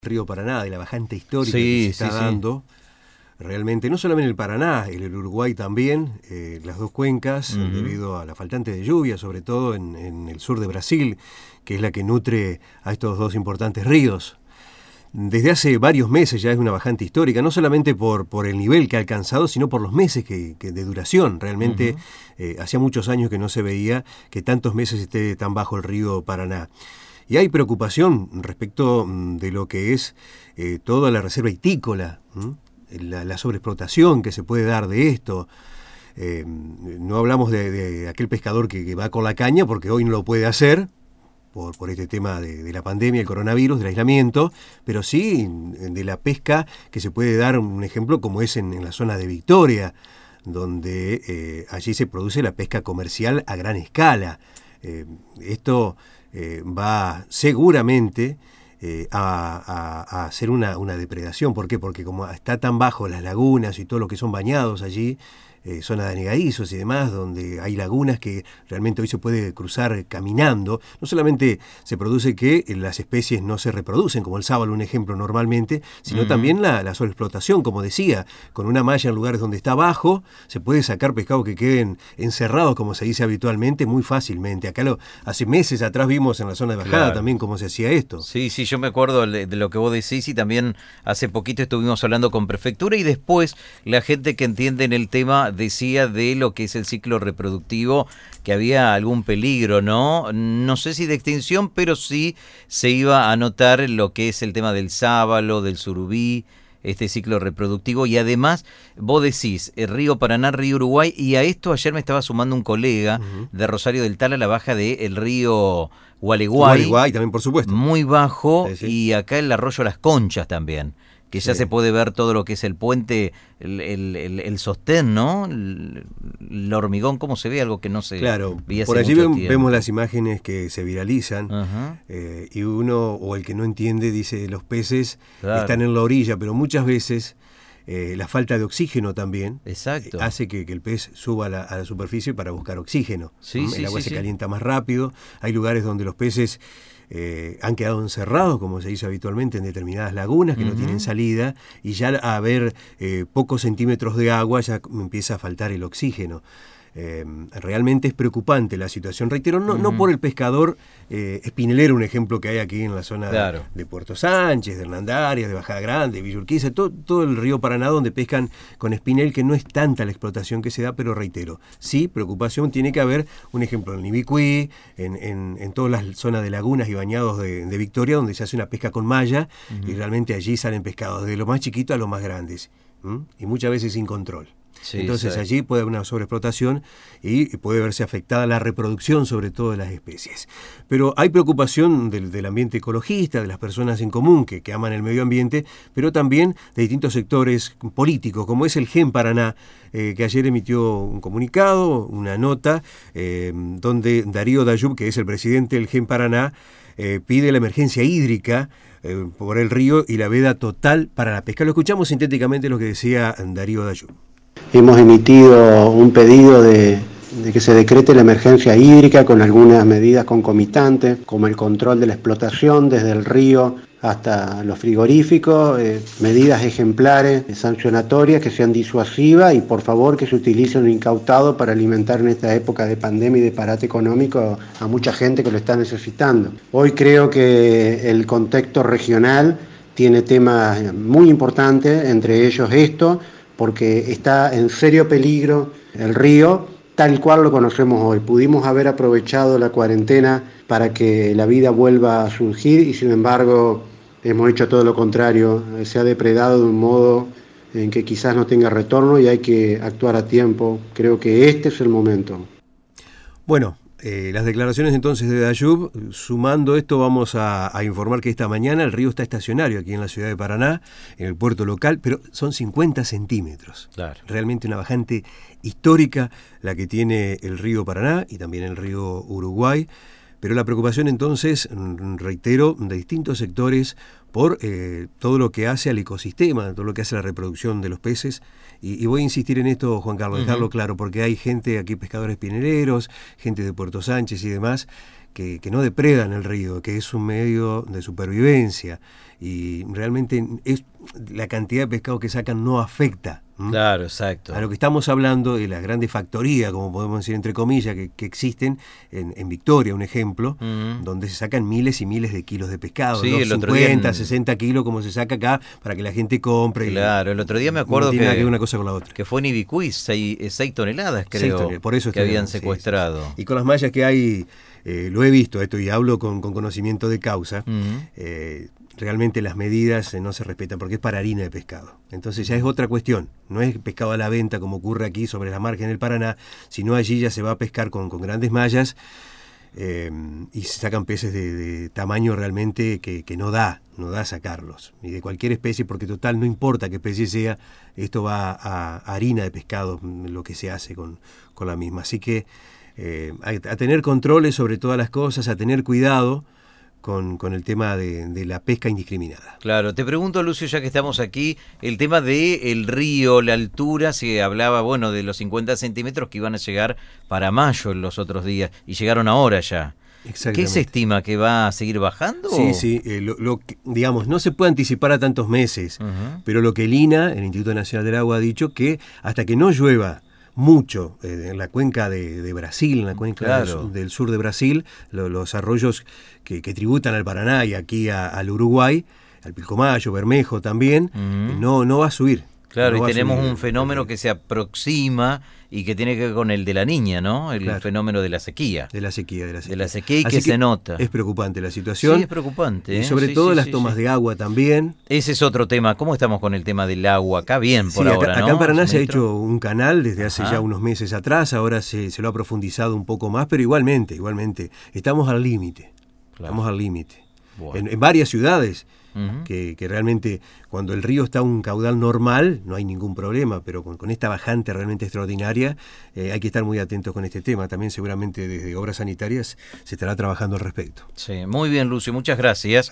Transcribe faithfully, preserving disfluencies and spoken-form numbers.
Río Paraná, de la bajante histórica sí, que se está sí, dando, sí. Realmente, no solamente el Paraná, el, el Uruguay también, eh, las dos cuencas, uh-huh. debido a la faltante de lluvia, sobre todo en, en el sur de Brasil, que es la que nutre a estos dos importantes ríos. Desde hace varios meses ya es una bajante histórica, no solamente por, por el nivel que ha alcanzado, sino por los meses que, que de duración. Realmente, uh-huh. eh, hacía muchos años que no se veía que tantos meses esté tan bajo el río Paraná. Y hay preocupación respecto de lo que es eh, toda la reserva hitícola, la, la sobreexplotación que se puede dar de esto. Eh, no hablamos de, de aquel pescador que, que va con la caña, porque hoy no lo puede hacer, por, por este tema de, de la pandemia, el coronavirus, del aislamiento, pero sí de la pesca que se puede dar, un ejemplo como es en, en la zona de Victoria, donde eh, allí se produce la pesca comercial a gran escala. Eh, esto... Eh, va seguramente eh, a, a, a hacer una, una depredación. ¿Por qué? Porque como está tan bajo las lagunas y todo lo que son bañados allí, eh, zona de anegadizos y demás, donde hay lagunas que realmente hoy se puede cruzar caminando, no solamente se produce que las especies no se reproducen, como el sábalo, un ejemplo normalmente, sino uh-huh. también la, la sobreexplotación, como decía, con una malla en lugares donde está bajo, se puede sacar pescado que queden encerrados, como se dice habitualmente, muy fácilmente. Acá lo, hace meses atrás vimos en la zona de bajada claro. también cómo se hacía esto. Sí, sí, yo me acuerdo de lo que vos decís y también hace poquito estuvimos hablando con Prefectura y después la gente que entiende en el tema decía de lo que es el ciclo reproductivo, que había algún peligro, ¿no? No sé si de extinción, pero sí se iba a notar lo que es el tema del sábalo, del surubí, este ciclo reproductivo. Y además, vos decís, el río Paraná, río Uruguay, y a esto ayer me estaba sumando un colega uh-huh. de Rosario del Tal a la baja del río Gualeguay. Gualeguay también, por supuesto. Muy bajo, sí, sí. Y acá el arroyo Las Conchas también, que ya sí. se puede ver todo lo que es el puente, el, el, el, el sostén, ¿no? El, el hormigón, cómo se ve, algo que no se claro, veía hace por allí mucho vemos, tiempo. vemos las imágenes que se viralizan uh-huh. eh, y uno, o el que no entiende, dice los peces claro. están en la orilla, pero muchas veces eh, la falta de oxígeno también Exacto. eh, hace que, que el pez suba a la, a la superficie para buscar oxígeno. Sí, ¿Mm? sí, el agua sí, se sí. calienta más rápido, hay lugares donde los peces Eh, han quedado encerrados, como se dice habitualmente, en determinadas lagunas que uh-huh. no tienen salida, y ya a haber eh, pocos centímetros de agua ya empieza a faltar el oxígeno. Eh, realmente es preocupante la situación, reitero, no, uh-huh. no por el pescador eh, espinelero, un ejemplo que hay aquí en la zona claro. de, de Puerto Sánchez, de Hernandarias, de Bajada Grande, de Villa Urquiza, todo, todo el río Paraná donde pescan con espinel, que no es tanta la explotación que se da, pero reitero, sí, preocupación tiene que haber, un ejemplo en Nibicuí, en, en, en todas las zonas de lagunas y bañados de, de Victoria, donde se hace una pesca con malla, uh-huh. y realmente allí salen pescados desde lo más chiquito a los más grandes, ¿m? Y muchas veces sin control. Sí, Entonces sí. allí puede haber una sobreexplotación y puede verse afectada la reproducción, sobre todo de las especies. Pero hay preocupación del, del ambiente ecologista, de las personas en común que, que aman el medio ambiente, pero también de distintos sectores políticos, como es el Gen Paraná, eh, que ayer emitió un comunicado, una nota, eh, donde Darío Dayub, que es el presidente del Gen Paraná, eh, pide la emergencia hídrica eh, por el río y la veda total para la pesca. Lo escuchamos sintéticamente lo que decía Darío Dayub. Hemos emitido un pedido de, de que se decrete la emergencia hídrica con algunas medidas concomitantes, como el control de la explotación desde el río hasta los frigoríficos, eh, medidas ejemplares, eh, sancionatorias que sean disuasivas y por favor que se utilice un incautado para alimentar en esta época de pandemia y de parate económico a mucha gente que lo está necesitando. Hoy creo que el contexto regional tiene temas muy importantes, entre ellos esto, porque está en serio peligro el río tal cual lo conocemos hoy. Pudimos haber aprovechado la cuarentena para que la vida vuelva a surgir y sin embargo hemos hecho todo lo contrario. Se ha depredado de un modo en que quizás no tenga retorno y hay que actuar a tiempo. Creo que este es el momento. Bueno, Eh, las declaraciones entonces de Dayub, sumando esto vamos a, a informar que esta mañana el río está estacionario aquí en la ciudad de Paraná, en el puerto local, pero son cincuenta centímetros. Claro. Realmente una bajante histórica la que tiene el río Paraná y también el río Uruguay. Pero la preocupación entonces, reitero, de distintos sectores por eh, todo lo que hace al ecosistema, todo lo que hace a la reproducción de los peces. Y, y voy a insistir en esto, Juan Carlos, dejarlo uh-huh. claro, porque hay gente aquí, pescadores pinereros, gente de Puerto Sánchez y demás, que, que no depredan el río, que es un medio de supervivencia, y realmente es, la cantidad de pescado que sacan no afecta. ¿m? Claro, exacto. A lo que estamos hablando de las grandes factorías, como podemos decir entre comillas, que, que existen en, en Victoria, un ejemplo, uh-huh. donde se sacan miles y miles de kilos de pescado, sí, ¿no? el otro cincuenta, día en... sesenta kilos como se saca acá para que la gente compre. Claro, el otro día me acuerdo no tiene que, nada que ver una cosa con la otra. que fue en Ibicuí, seis toneladas creo, seis toneladas, por eso que habían sí, secuestrado. Sí, sí. Y con las mallas que hay, eh, lo he visto esto y hablo con, con conocimiento de causa, uh-huh. eh, realmente las medidas eh, no se respetan porque es para harina de pescado. Entonces ya es otra cuestión, no es pescado a la venta como ocurre aquí sobre la margen del Paraná, sino allí ya se va a pescar con, con grandes mallas eh, y se sacan peces de, de tamaño realmente que, que no da, no da sacarlos, y de cualquier especie, porque total no importa qué especie sea, esto va a, a harina de pescado, lo que se hace con, con la misma. Así que eh, a, a tener controles sobre todas las cosas, a tener cuidado Con, con el tema de, de la pesca indiscriminada. Claro, te pregunto, Lucio, ya que estamos aquí, el tema de el río, la altura, se hablaba, bueno, de los cincuenta centímetros que iban a llegar para mayo en los otros días, y llegaron ahora ya. ¿Qué se estima? ¿Que va a seguir bajando? Sí, sí, eh, lo, lo que, digamos, no se puede anticipar a tantos meses, uh-huh. pero lo que el I N A, el Instituto Nacional del Agua, ha dicho que hasta que no llueva mucho eh, en la cuenca de, de Brasil, en la cuenca claro. del, del sur de Brasil, lo, los arroyos que, que tributan al Paraná y aquí a, al Uruguay, al Pilcomayo, Bermejo también, uh-huh. no, no va a subir. Claro, no y tenemos subir, un fenómeno que se aproxima y que tiene que ver con el de la niña, ¿no? El claro. fenómeno de la sequía. De la sequía, de la sequía. De la sequía y Así que, que se nota. Es preocupante la situación. Sí, es preocupante. ¿eh? Y sobre sí, todo sí, las sí, tomas sí. de agua también. Ese es otro tema. ¿Cómo estamos con el tema del agua? Acá bien por sí, ahora, acá, ¿no? Acá en Paraná se ha hecho un canal desde hace Ajá. ya unos meses atrás, ahora se, se lo ha profundizado un poco más, pero igualmente, igualmente, estamos al límite. Claro. Estamos al límite. Bueno. En, en varias ciudades. Uh-huh. Que, que realmente cuando el río está a un caudal normal no hay ningún problema, pero con, con esta bajante realmente extraordinaria eh, hay que estar muy atentos con este tema. También seguramente desde Obras Sanitarias se estará trabajando al respecto. Sí, muy bien, Lucio, muchas gracias.